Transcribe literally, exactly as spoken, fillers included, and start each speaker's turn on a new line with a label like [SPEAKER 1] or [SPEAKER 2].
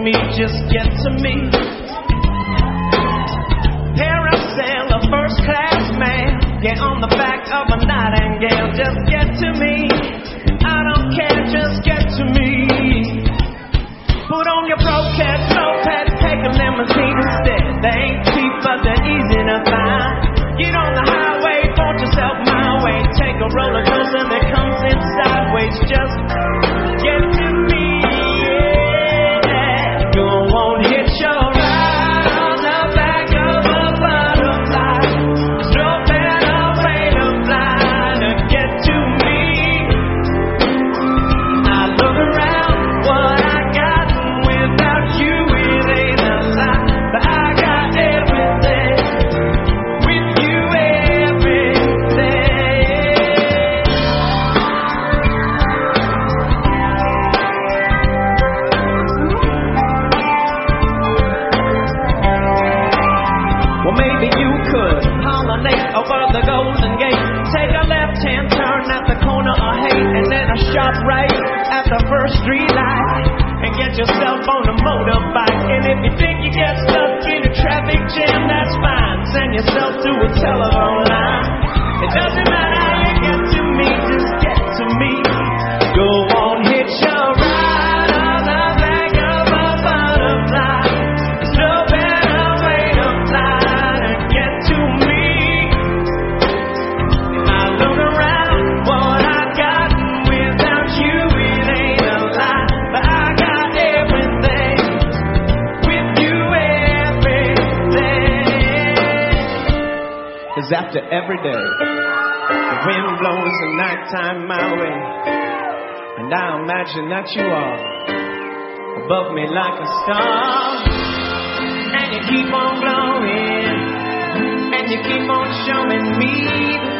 [SPEAKER 1] me, just get to me. Parasail, a first class man, get on the back of a nightingale, just get to me. I don't care, just get to me. Put on your brocade, moped, take a limousine instead. They ain't cheap, but they're easy to find. Get on the highway, want yourself my way. Take a roller coaster that comes in sideways, just get to me. Yeah. You won't hit your ride on the back of a butterfly. There's no better way to fly to get to me. I look around, what I got without you, it ain't a lot. But I got everything with you, everything. Well, maybe you could pollinate over the Golden Gate. Take a left-hand turn at the corner of Haight, and then a sharp right at the first street light, and get yourself on a motorbike. And if you think you get stuck in a traffic jam, that's fine. Send yourself to a telephone line. It doesn't matter how you get to me, just get to me. Go on, hit your ride on the back of a butterfly. There's no better way to fly to get to me. And I look around, what I got without you, it ain't a lot. But I got everything with you, everything. 'Cause after every day, the wind blows the nighttime my way, and I imagine that you are above me like a star. And you keep on glowing, and you keep on showing me